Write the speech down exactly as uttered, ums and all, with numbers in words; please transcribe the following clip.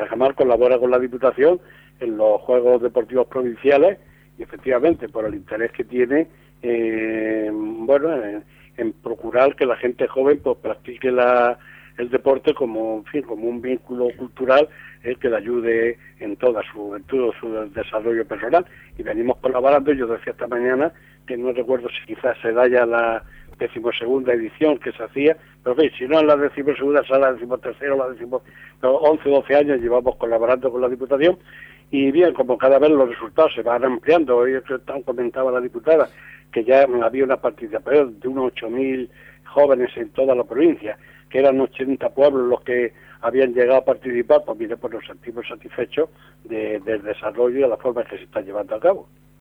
Cajamar colabora con la Diputación en los Juegos Deportivos Provinciales y efectivamente por el interés que tiene, eh, bueno, en, en procurar que la gente joven pues practique la, el deporte como, en fin, como un vínculo cultural eh, que le ayude en toda su, en todo su desarrollo personal. Y venimos colaborando. Yo decía esta mañana que no recuerdo si quizás se da ya la decimosegunda edición que se hacía, pero bien, si no en la decimosegunda, será la decimotercera o la decimo, pero once o doce años llevamos colaborando con la Diputación. Y bien, como cada vez los resultados se van ampliando, hoy comentaba la diputada que ya había una participación de unos ocho mil jóvenes en toda la provincia, que eran ochenta pueblos los que habían llegado a participar, pues mire, pues nos sentimos satisfechos de, del desarrollo y de la forma en que se está llevando a cabo.